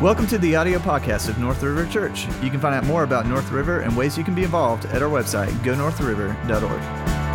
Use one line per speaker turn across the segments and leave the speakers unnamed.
Welcome to the audio podcast of North River Church. You can find out more about North River and ways you can be involved at our website, gonorthriver.org.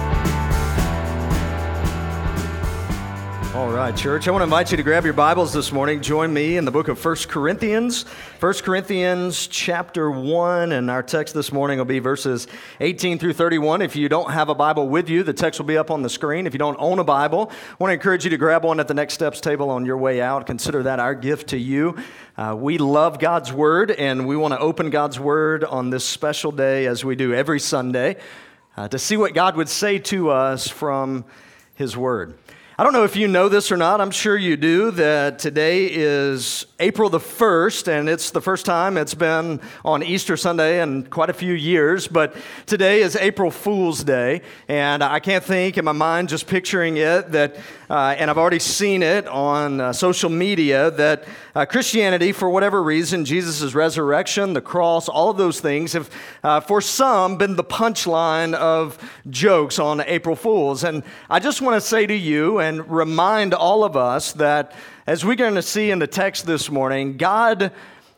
All right, church, I want to invite you to grab your Bibles this morning. Join me in the book of 1 Corinthians. 1 Corinthians chapter 1, and our text this morning will be verses 18 through 31. If you don't have a Bible with you, the text will be up on the screen. If you don't own a Bible, I want to encourage you to grab one at the Next Steps table on your way out. Consider that our gift to you. We love God's Word, and we want to open God's Word on this special day, as we do every Sunday, to see what God would say to us from His Word. I don't know if you know this or not. I'm sure you do, that today is April the 1st, and it's the first time it's been on Easter Sunday in quite a few years, but today is April Fool's Day, and I can't think in my mind, just picturing it, that, and I've already seen it on social media, that Christianity, for whatever reason, Jesus' resurrection, the cross, all of those things have, for some, been the punchline of jokes on April Fools. And I just want to say to you and remind all of us that, as we're going to see in the text this morning, God's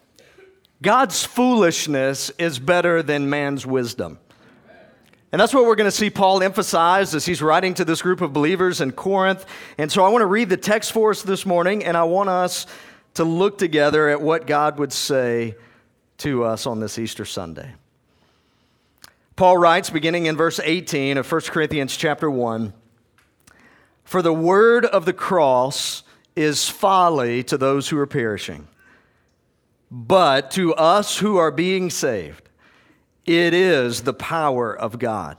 foolishness is better than man's wisdom. And that's what we're going to see Paul emphasize as he's writing to this group of believers in Corinth. And so I want to read the text for us this morning, and I want us to look together at what God would say to us on this Easter Sunday. Paul writes, beginning in verse 18 of 1 Corinthians chapter 1, "For the word of the cross is folly to those who are perishing, but to us who are being saved, it is the power of God.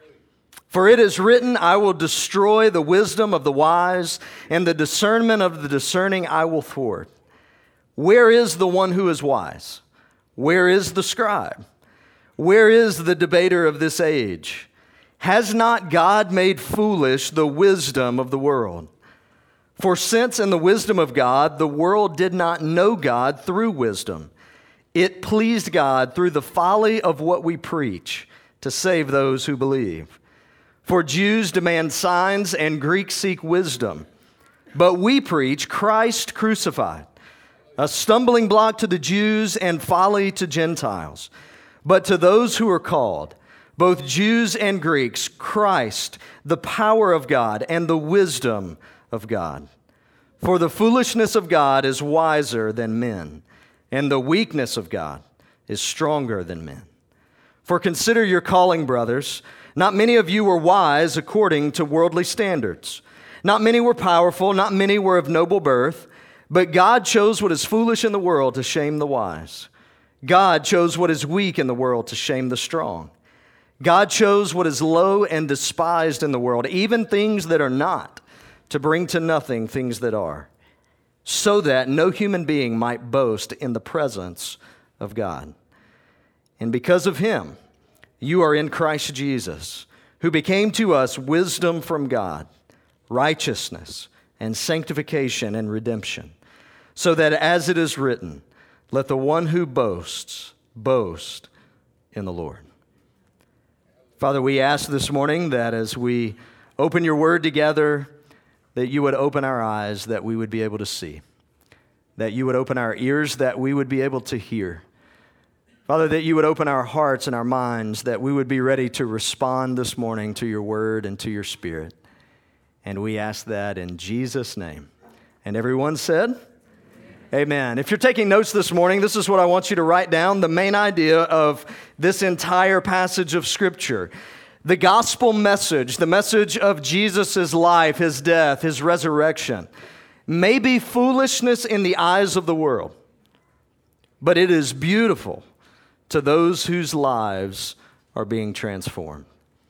For it is written, I will destroy the wisdom of the wise, and the discernment of the discerning I will thwart. Where is the one who is wise? Where is the scribe? Where is the debater of this age? Has not God made foolish the wisdom of the world? For since in the wisdom of God, the world did not know God through wisdom, it pleased God through the folly of what we preach to save those who believe. For Jews demand signs and Greeks seek wisdom, but we preach Christ crucified, a stumbling block to the Jews and folly to Gentiles. But to those who are called, both Jews and Greeks, Christ, the power of God and the wisdom of God. For the foolishness of God is wiser than men, and the weakness of God is stronger than men. For consider your calling, brothers. Not many of you were wise according to worldly standards. Not many were powerful, not many were of noble birth, but God chose what is foolish in the world to shame the wise. God chose what is weak in the world to shame the strong. God chose what is low and despised in the world, even things that are not, to bring to nothing things that are, so that no human being might boast in the presence of God. And because of him, you are in Christ Jesus, who became to us wisdom from God, righteousness and sanctification and redemption, so that as it is written, let the one who boasts, boast in the Lord." Father, we ask this morning that as we open your word together, that you would open our eyes, that we would be able to see, that you would open our ears, that we would be able to hear. Father, that you would open our hearts and our minds, that we would be ready to respond this morning to your word and to your spirit. And we ask that in Jesus' name. And everyone said, Amen. If you're taking notes this morning, this is what I want you to write down, the main idea of this entire passage of Scripture. The gospel message, the message of Jesus' life, his death, his resurrection, may be foolishness in the eyes of the world, but it is beautiful to those whose lives are being transformed.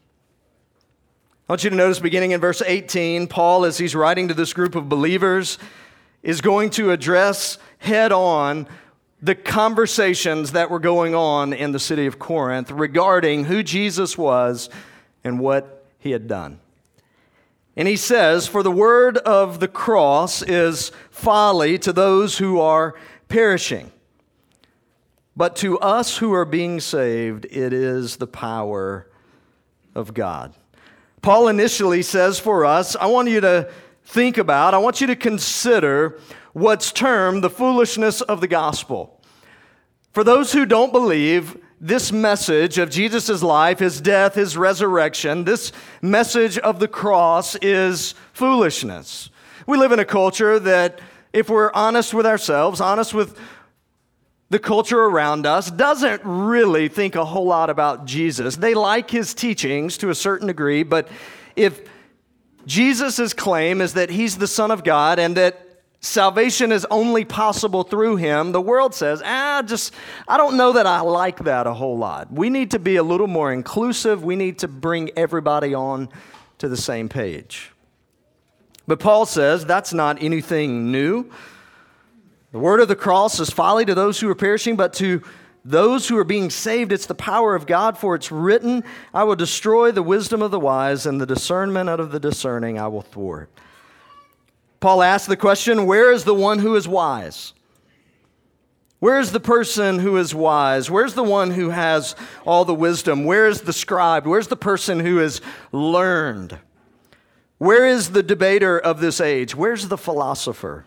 I want you to notice beginning in verse 18, Paul, as he's writing to this group of believers, is going to address head-on the conversations that were going on in the city of Corinth regarding who Jesus was and what he had done. And he says, "For the word of the cross is folly to those who are perishing, but to us who are being saved, it is the power of God." Paul initially says for us, I want you to think about, I want you to consider what's termed the foolishness of the gospel. For those who don't believe, this message of Jesus' life, his death, his resurrection, this message of the cross is foolishness. We live in a culture that, if we're honest with ourselves, honest with the culture around us, doesn't really think a whole lot about Jesus. They like his teachings to a certain degree, but if Jesus' claim is that he's the Son of God and that salvation is only possible through him, the world says, I don't know that I like that a whole lot. We need to be a little more inclusive. We need to bring everybody on to the same page. But Paul says that's not anything new. The word of the cross is folly to those who are perishing, but to those who are being saved, it's the power of God, for it's written, I will destroy the wisdom of the wise, and the discernment of the discerning I will thwart. Paul asks the question, where is the one who is wise? Where is the person who is wise? Where's the one who has all the wisdom? Where is the scribe? Where's the person who is learned? Where is the debater of this age? Where's the philosopher?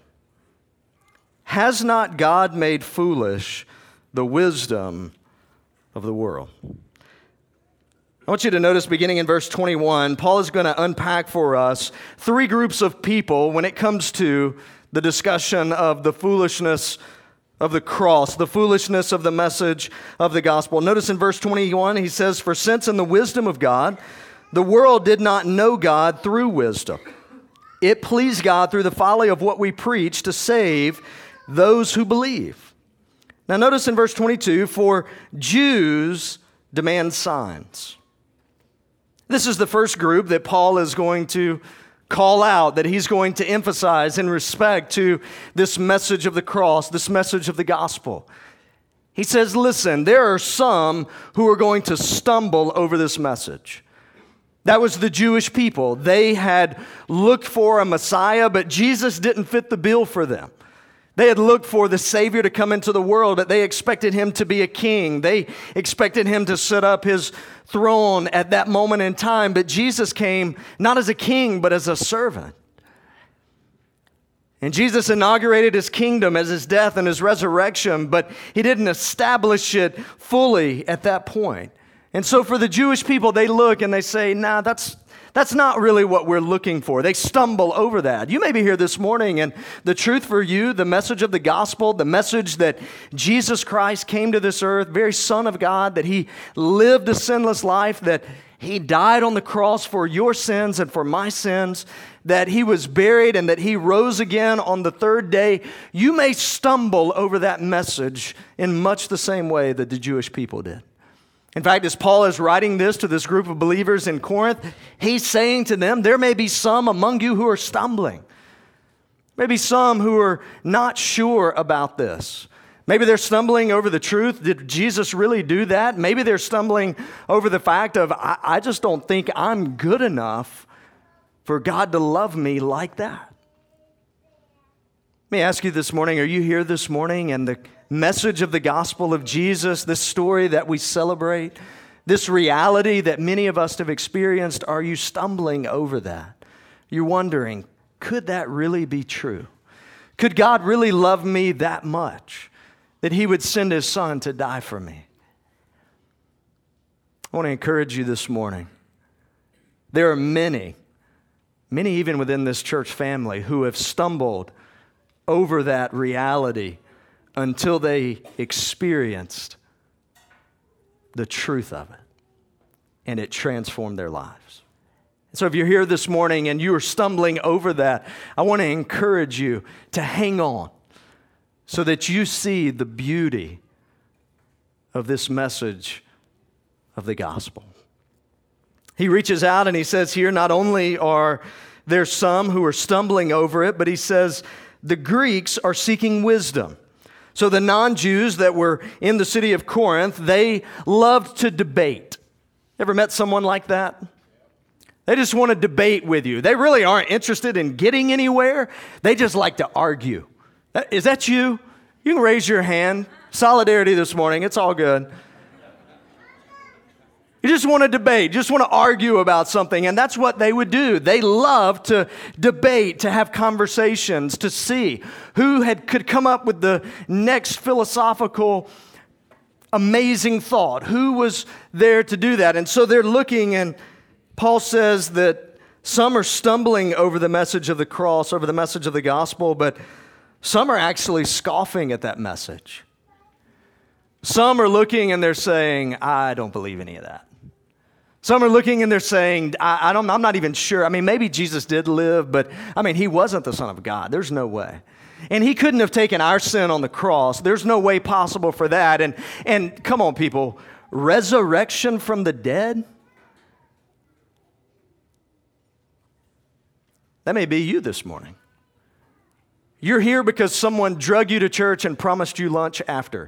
Has not God made foolish the wisdom of the world? I want you to notice, beginning in verse 21, Paul is going to unpack for us three groups of people when it comes to the discussion of the foolishness of the cross, the foolishness of the message of the gospel. Notice in verse 21, he says, for since in the wisdom of God, the world did not know God through wisdom, it pleased God through the folly of what we preach to save those who believe. Now notice in verse 22, for Jews demand signs. This is the first group that Paul is going to call out, that he's going to emphasize in respect to this message of the cross, this message of the gospel. He says, listen, there are some who are going to stumble over this message. That was the Jewish people. They had looked for a Messiah, but Jesus didn't fit the bill for them. They had looked for the Savior to come into the world, but they expected him to be a king. They expected him to set up his throne at that moment in time. But Jesus came not as a king, but as a servant. And Jesus inaugurated his kingdom as his death and his resurrection, but he didn't establish it fully at that point. And so for the Jewish people, they look and they say, nah, that's not really what we're looking for. They stumble over that. You may be here this morning, and the truth for you, the message of the gospel, the message that Jesus Christ came to this earth, very Son of God, that he lived a sinless life, that he died on the cross for your sins and for my sins, that he was buried and that he rose again on the third day. You may stumble over that message in much the same way that the Jewish people did. In fact, as Paul is writing this to this group of believers in Corinth, he's saying to them, there may be some among you who are stumbling. Maybe some who are not sure about this. Maybe they're stumbling over the truth. Did Jesus really do that? Maybe they're stumbling over the fact of, I just don't think I'm good enough for God to love me like that. Let me ask you this morning, are you here this morning and the message of the gospel of Jesus, this story that we celebrate, this reality that many of us have experienced, are you stumbling over that? You're wondering, could that really be true? Could God really love me that much that he would send his son to die for me? I want to encourage you this morning. There are many even within this church family who have stumbled over that reality until they experienced the truth of it, and it transformed their lives. So if you're here this morning and you are stumbling over that, I want to encourage you to hang on so that you see the beauty of this message of the gospel. He reaches out and he says here, not only are there some who are stumbling over it, but he says the Greeks are seeking wisdom. So the non-Jews that were in the city of Corinth, they loved to debate. Ever met someone like that? They just want to debate with you. They really aren't interested in getting anywhere. They just like to argue. Is that you? You can raise your hand. Solidarity this morning. It's all good. You just want to debate, just want to argue about something. And that's what they would do. They loved to debate, to have conversations, to see who could come up with the next philosophical amazing thought. Who was there to do that? And so they're looking, and Paul says that some are stumbling over the message of the cross, over the message of the gospel, but some are actually scoffing at that message. Some are looking and they're saying, I don't believe any of that. Some are looking and they're saying, I'm not even sure. I mean, maybe Jesus did live, but I mean, he wasn't the Son of God. There's no way. And he couldn't have taken our sin on the cross. There's no way possible for that. And come on, people, resurrection from the dead? That may be you this morning. You're here because someone drug you to church and promised you lunch after.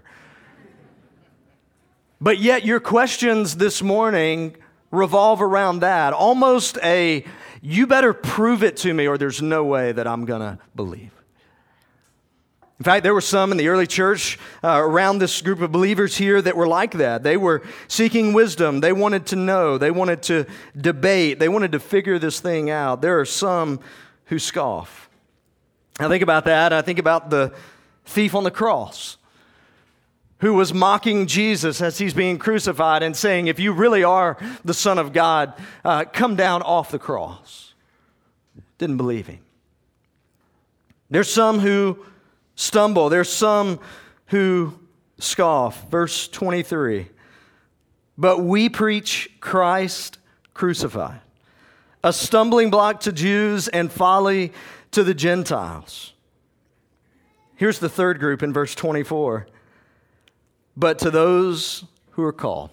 But yet your questions this morning revolve around that. Almost you better prove it to me or there's no way that I'm going to believe. In fact, there were some in the early church around this group of believers here that were like that. They were seeking wisdom. They wanted to know. They wanted to debate. They wanted to figure this thing out. There are some who scoff. I think about that. I think about the thief on the cross who was mocking Jesus as he's being crucified and saying, if you really are the Son of God, come down off the cross. Didn't believe him. There's some who stumble. There's some who scoff. Verse 23. But we preach Christ crucified, a stumbling block to Jews and folly to the Gentiles. Here's the third group in verse 24. But to those who are called,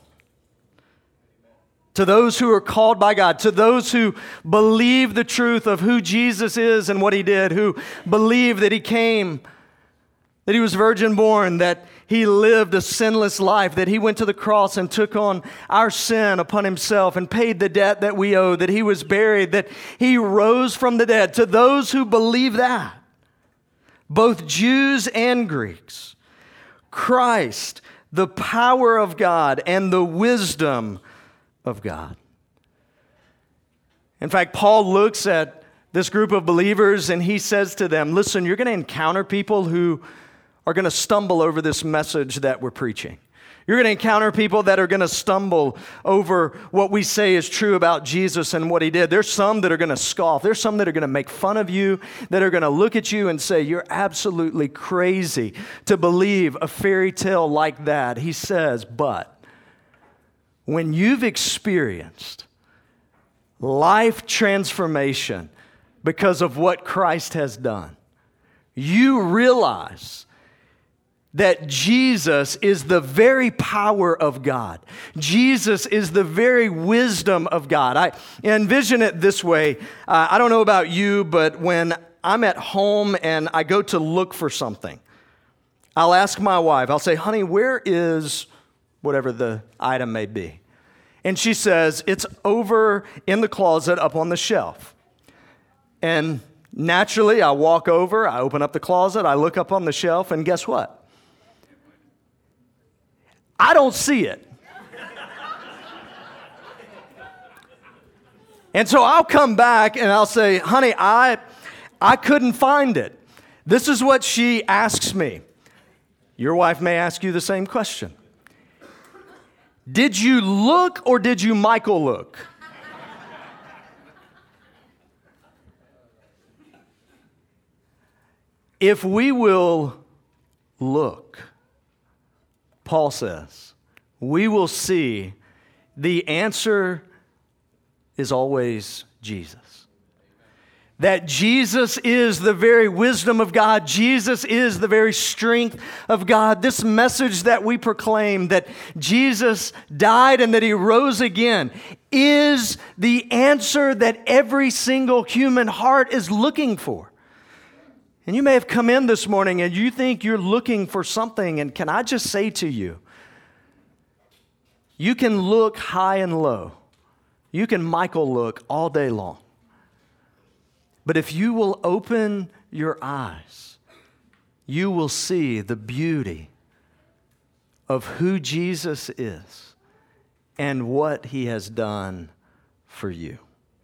to those who are called by God, to those who believe the truth of who Jesus is and what he did, who believe that he came, that he was virgin born, that he lived a sinless life, that he went to the cross and took on our sin upon himself and paid the debt that we owe, that he was buried, that he rose from the dead. To those who believe that, both Jews and Greeks, Christ, the power of God and the wisdom of God. In fact, Paul looks at this group of believers and he says to them, listen, you're going to encounter people who are going to stumble over this message that we're preaching. You're going to encounter people that are going to stumble over what we say is true about Jesus and what he did. There's some that are going to scoff. There's some that are going to make fun of you, that are going to look at you and say, you're absolutely crazy to believe a fairy tale like that. He says, but when you've experienced life transformation because of what Christ has done, you realize that Jesus is the very power of God. Jesus is the very wisdom of God. I envision it this way. I don't know about you, but when I'm at home and I go to look for something, I'll ask my wife, I'll say, honey, where is whatever the item may be? And she says, it's over in the closet up on the shelf. And naturally, I walk over, I open up the closet, I look up on the shelf, and guess what? I don't see it. And so I'll come back and I'll say, honey, I couldn't find it. This is what she asks me. Your wife may ask you the same question. Did you look or did you Michael look? If we will look, Paul says, we will see the answer is always Jesus. That Jesus is the very wisdom of God. Jesus is the very strength of God. This message that we proclaim, that Jesus died and that he rose again, is the answer that every single human heart is looking for. And you may have come in this morning and you think you're looking for something, and can I just say to you, you can look high and low. You can Michael look all day long. But if you will open your eyes, you will see the beauty of who Jesus is and what he has done for you.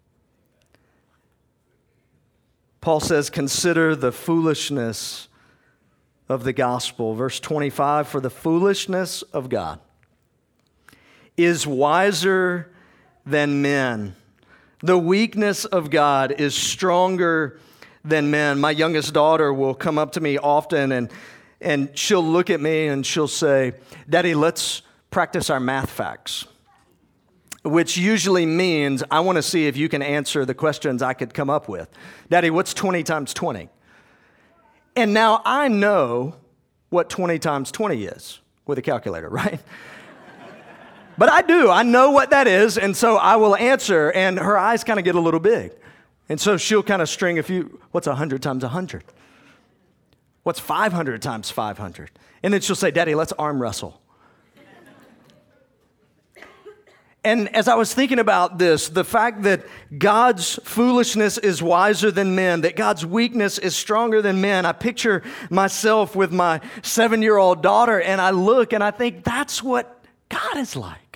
Paul says, consider the foolishness of the gospel. Verse 25, for the foolishness of God is wiser than men. The weakness of God is stronger than men. My youngest daughter will come up to me often and she'll look at me and she'll say, Daddy, let's practice our math facts. Which usually means I want to see if you can answer the questions I could come up with. Daddy, what's 20 times 20? And now I know what 20 times 20 is with a calculator, right? But I do. I know what that is, and so I will answer, and her eyes kind of get a little big. And so she'll kind of string a few, what's 100 times 100? What's 500 times 500? And then she'll say, Daddy, let's arm wrestle. And as I was thinking about this, the fact that God's foolishness is wiser than men, that God's weakness is stronger than men, I picture myself with my 7-year-old daughter, and I look and I think that's what God is like.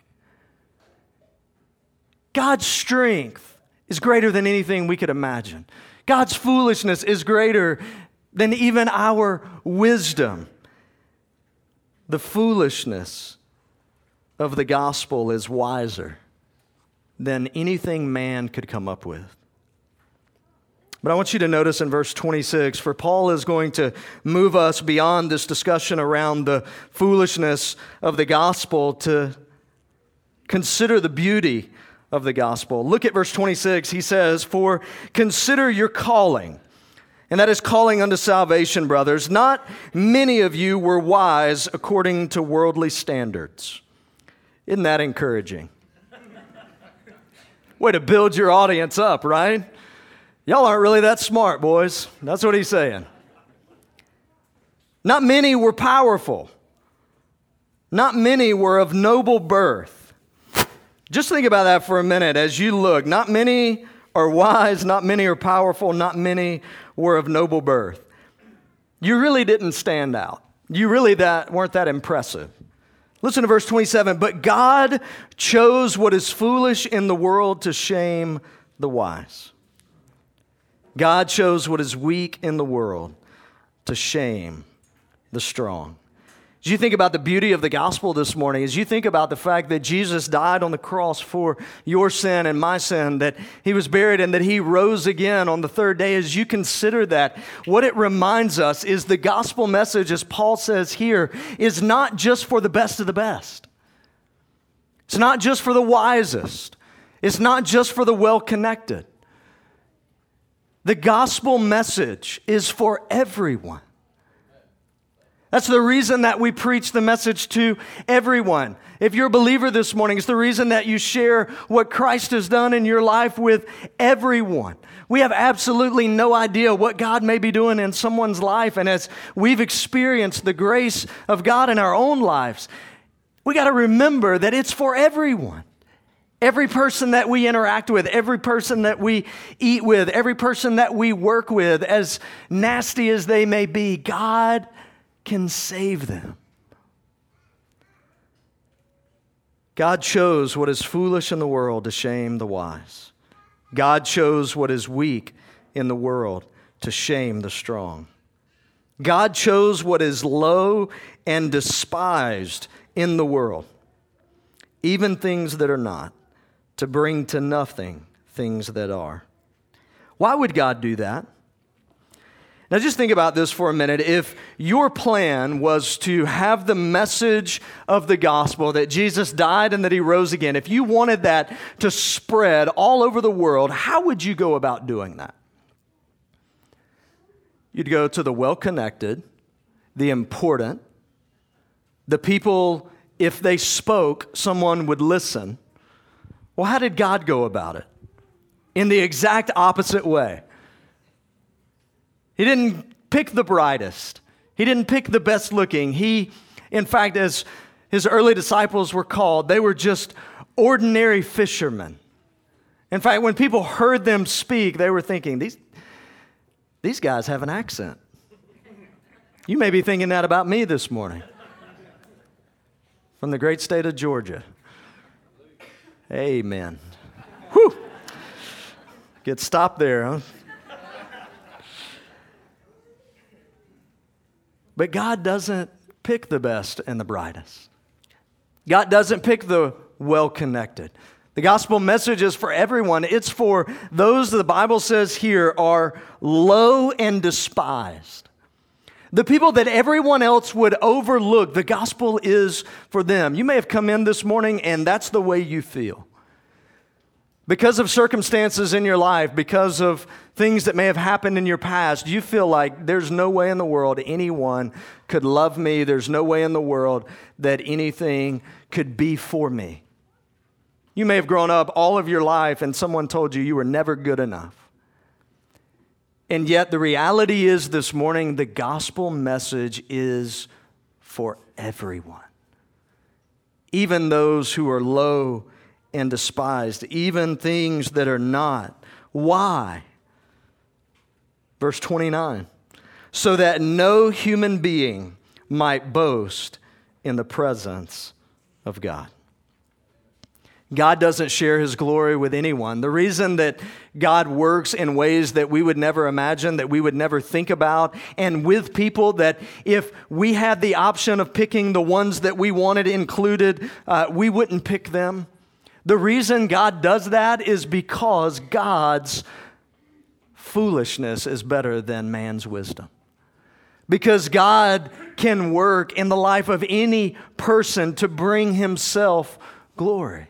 God's strength is greater than anything we could imagine. God's foolishness is greater than even our wisdom. The foolishness of the gospel is wiser than anything man could come up with. But I want you to notice in verse 26, for Paul is going to move us beyond this discussion around the foolishness of the gospel to consider the beauty of the gospel. Look at verse 26. He says, for consider your calling. And that is calling unto salvation, brothers. Not many of you were wise according to worldly standards. Isn't that encouraging? Way to build your audience up, right? Y'all aren't really that smart, boys. That's what he's saying. Not many were powerful. Not many were of noble birth. Just think about that for a minute as you look. Not many are wise, not many are powerful, not many were of noble birth. You really didn't stand out. You really weren't that impressive. Listen to verse 27. But God chose what is foolish in the world to shame the wise. God chose what is weak in the world to shame the strong. As you think about the beauty of the gospel this morning, as you think about the fact that Jesus died on the cross for your sin and my sin, that he was buried and that he rose again on the third day, as you consider that, what it reminds us is the gospel message, as Paul says here, is not just for the best of the best. It's not just for the wisest. It's not just for the well-connected. The gospel message is for everyone. That's the reason that we preach the message to everyone. If you're a believer this morning, it's the reason that you share what Christ has done in your life with everyone. We have absolutely no idea what God may be doing in someone's life. And as we've experienced the grace of God in our own lives, we got to remember that it's for everyone. Every person that we interact with, every person that we eat with, every person that we work with, as nasty as they may be, God can save them. God chose what is foolish in the world to shame the wise. God chose what is weak in the world to shame the strong. God chose what is low and despised in the world, even things that are not, to bring to nothing things that are. Why would God do that? Now just think about this for a minute. If your plan was to have the message of the gospel that Jesus died and that he rose again, if you wanted that to spread all over the world, how would you go about doing that? You'd go to the well-connected, the important, the people, if they spoke, someone would listen. Well, how did God go about it? In the exact opposite way. He didn't pick the brightest. He didn't pick the best looking. He, in fact, as his early disciples were called, they were just ordinary fishermen. In fact, when people heard them speak, they were thinking, these guys have an accent. You may be thinking that about me this morning. From the great state of Georgia. Amen. Whew. Get stopped there, huh? But God doesn't pick the best and the brightest. God doesn't pick the well-connected. The gospel message is for everyone. It's for those the Bible says here are low and despised. The people that everyone else would overlook, the gospel is for them. You may have come in this morning and that's the way you feel. Because of circumstances in your life, because of things that may have happened in your past, you feel like there's no way in the world anyone could love me. There's no way in the world that anything could be for me. You may have grown up all of your life and someone told you you were never good enough. And yet the reality is this morning, the gospel message is for everyone. Even those who are low and despised, even things that are not. Why? Verse 29, so that no human being might boast in the presence of God. God doesn't share his glory with anyone. The reason that God works in ways that we would never imagine, that we would never think about, and with people that if we had the option of picking the ones that we wanted included, we wouldn't pick them. The reason God does that is because God's foolishness is better than man's wisdom. Because God can work in the life of any person to bring himself glory.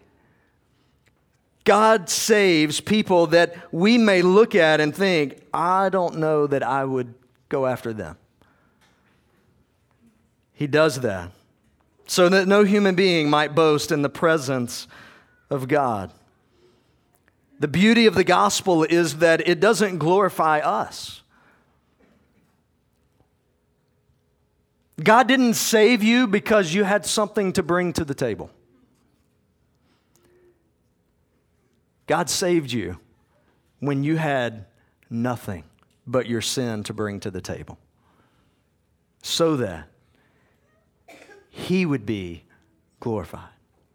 God saves people that we may look at and think, I don't know that I would go after them. He does that so that no human being might boast in the presence of God. The beauty of the gospel is that it doesn't glorify us. God didn't save you because you had something to bring to the table. God saved you when you had nothing but your sin to bring to the table, so that he would be glorified.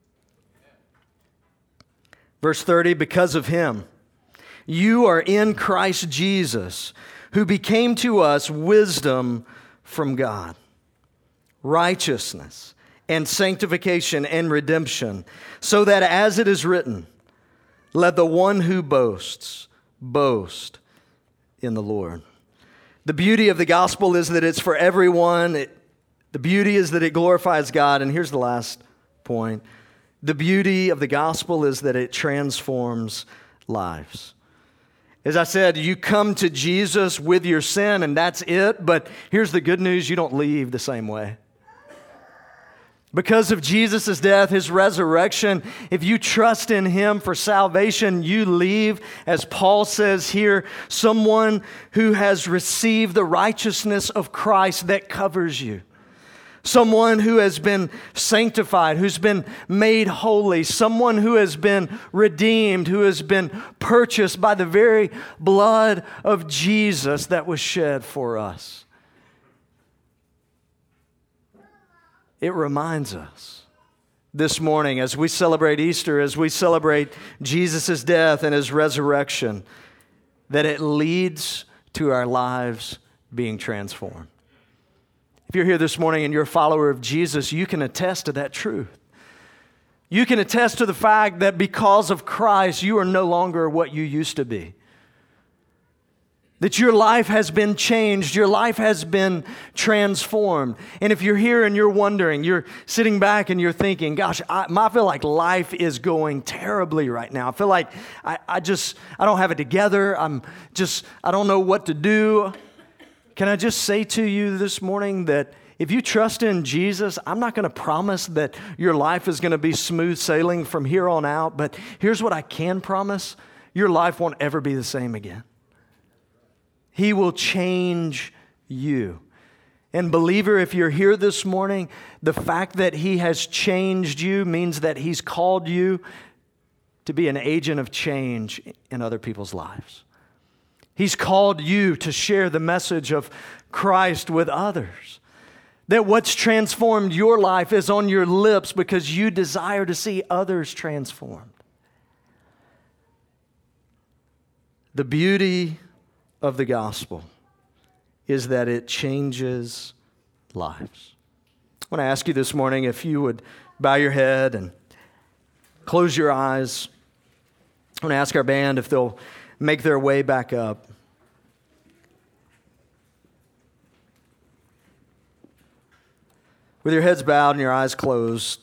Verse 30, because of him, you are in Christ Jesus, who became to us wisdom from God, righteousness and sanctification and redemption, so that as it is written, let the one who boasts, boast in the Lord. The beauty of the gospel is that it's for everyone. The beauty is that it glorifies God. And here's the last point. The beauty of the gospel is that it transforms lives. As I said, you come to Jesus with your sin and that's it. But here's the good news, you don't leave the same way. Because of Jesus' death, his resurrection, if you trust in him for salvation, you leave, as Paul says here, someone who has received the righteousness of Christ that covers you. Someone who has been sanctified, who's been made holy, someone who has been redeemed, who has been purchased by the very blood of Jesus that was shed for us. It reminds us this morning as we celebrate Easter, as we celebrate Jesus' death and his resurrection, that it leads to our lives being transformed. If you're here this morning and you're a follower of Jesus, you can attest to that truth. You can attest to the fact that because of Christ, you are no longer what you used to be. That your life has been changed, your life has been transformed. And if you're here and you're wondering, you're sitting back and you're thinking, gosh, I feel like life is going terribly right now. I feel like I don't have it together. I don't know what to do. Can I just say to you this morning that if you trust in Jesus, I'm not going to promise that your life is going to be smooth sailing from here on out, but here's what I can promise. Your life won't ever be the same again. He will change you. And believer, if you're here this morning, the fact that he has changed you means that he's called you to be an agent of change in other people's lives. He's called you to share the message of Christ with others. That what's transformed your life is on your lips because you desire to see others transformed. The beauty of the gospel is that it changes lives. I want to ask you this morning if you would bow your head and close your eyes. I want to ask our band if they'll make their way back up. With your heads bowed and your eyes closed,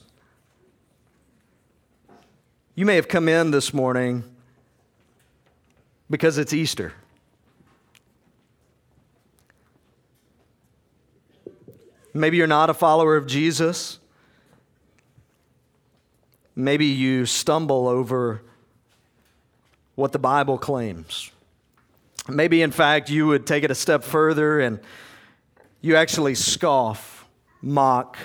you may have come in this morning because it's Easter. Maybe you're not a follower of Jesus. Maybe you stumble over what the Bible claims. Maybe, in fact, you would take it a step further and you actually scoff, mock.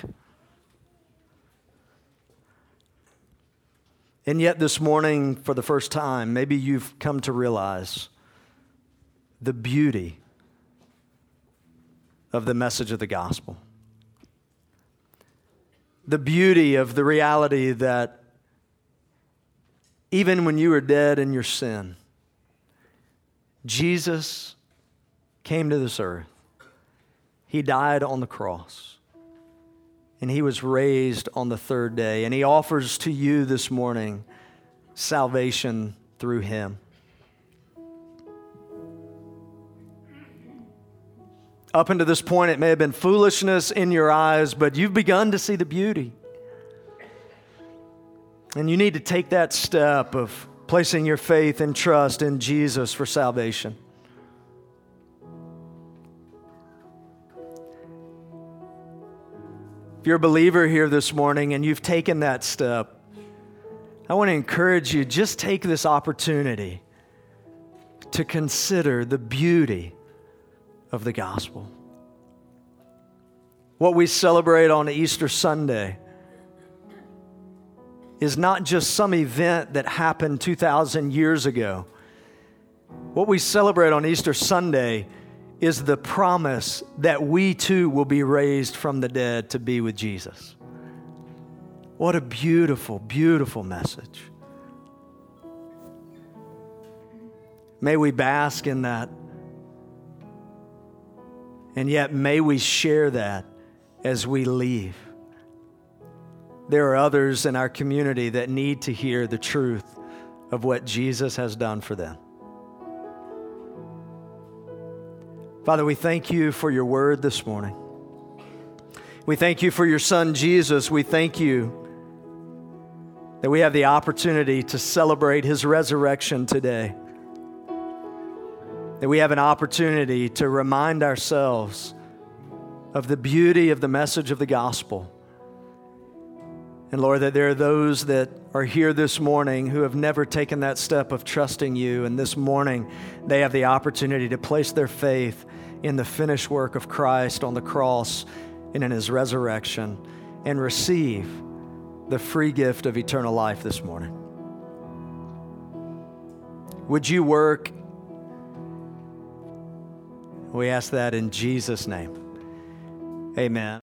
And yet this morning, for the first time, maybe you've come to realize the beauty of the message of the gospel. The beauty of the reality that even when you were dead in your sin, Jesus came to this earth. He died on the cross. And He was raised on the third day. And He offers to you this morning salvation through Him. Up until this point, it may have been foolishness in your eyes, but you've begun to see the beauty. And you need to take that step of placing your faith and trust in Jesus for salvation. If you're a believer here this morning and you've taken that step, I want to encourage you, just take this opportunity to consider the beauty of the gospel. What we celebrate on Easter Sunday is not just some event that happened 2,000 years ago. What we celebrate on Easter Sunday is the promise that we too will be raised from the dead to be with Jesus. What a beautiful, beautiful message. May we bask in that. And yet may we share that as we leave. There are others in our community that need to hear the truth of what Jesus has done for them. Father, we thank you for your word this morning. We thank you for your son, Jesus. We thank you that we have the opportunity to celebrate his resurrection today. That we have an opportunity to remind ourselves of the beauty of the message of the gospel. And Lord, that there are those that are here this morning who have never taken that step of trusting you. And this morning, they have the opportunity to place their faith in the finished work of Christ on the cross and in his resurrection and receive the free gift of eternal life this morning. Would you work? We ask that in Jesus' name. Amen.